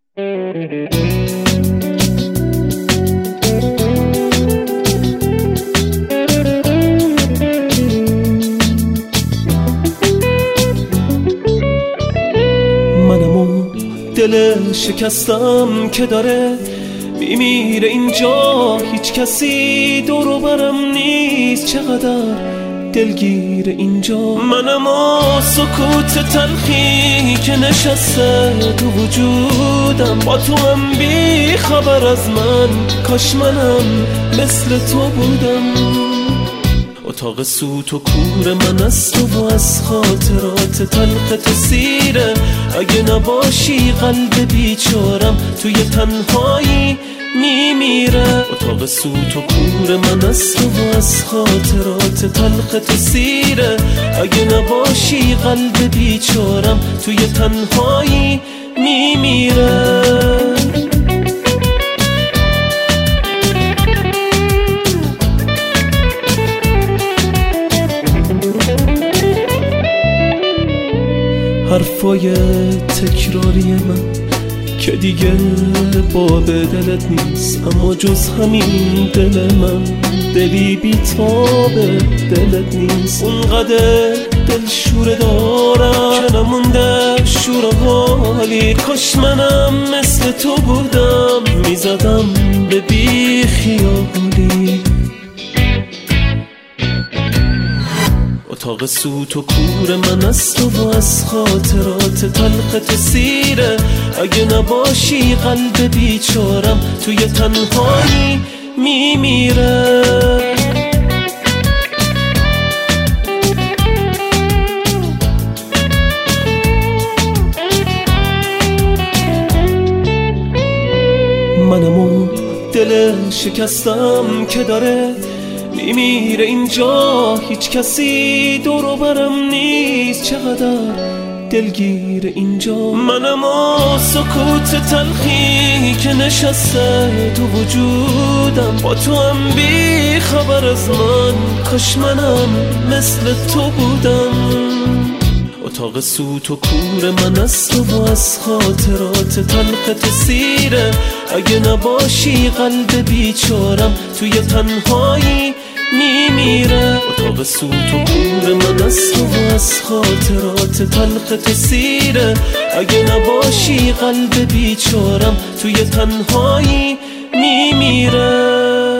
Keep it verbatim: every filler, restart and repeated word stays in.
دل شکستم که داره میمیره اینجا، هیچ کسی دور و برم نیست، چقدر دلگیر اینجا. منم و سکوت تلخی که نشسته تو وجودم، با تو هم بی خبر از من، کاش منم مثل تو بودم. اتاق سوت و کور من است و از خاطرات تلخ تو سیره، اگه نباشی قلب بیچارم توی تنهایی میمیره. اتاق سوت و کور من است و از خاطرات تلخ تو سیره، اگه نباشی قلب بیچارم توی تنهایی میمیره. حرفای تکراری من که دیگه باب دلت نیست، اما جز همین دل من دلی بیتاب دلت نیست. اونقدر دل شوره دارم که نمونده شور حالی، کاش منم مثل تو بودم، میزدم به بی خیالی. اتاق سوت و کور من است و از خاطرات تلخ تو سیره، اگه نباشی قلب بیچارم توی تنهایی میمیره. منم و دل شکستم که داره میمیره اینجا، هیچ کسی دور و برم نیست، چقدر دلگیر اینجا. منم و سکوت تلخی که نشسته تو وجودم، با تو هم بی خبر از من، کاش منم مثل تو بودم. اتاق سوت و کور من است و از خاطرات تلخ تو سیره، اگه نباشی قلب بیچارم توی تنهایی میمیره. اتاق سوت و کور من است و از خاطرات تلخ تو سیره، اگه نباشی قلب بیچارم توی تنهایی میمیره.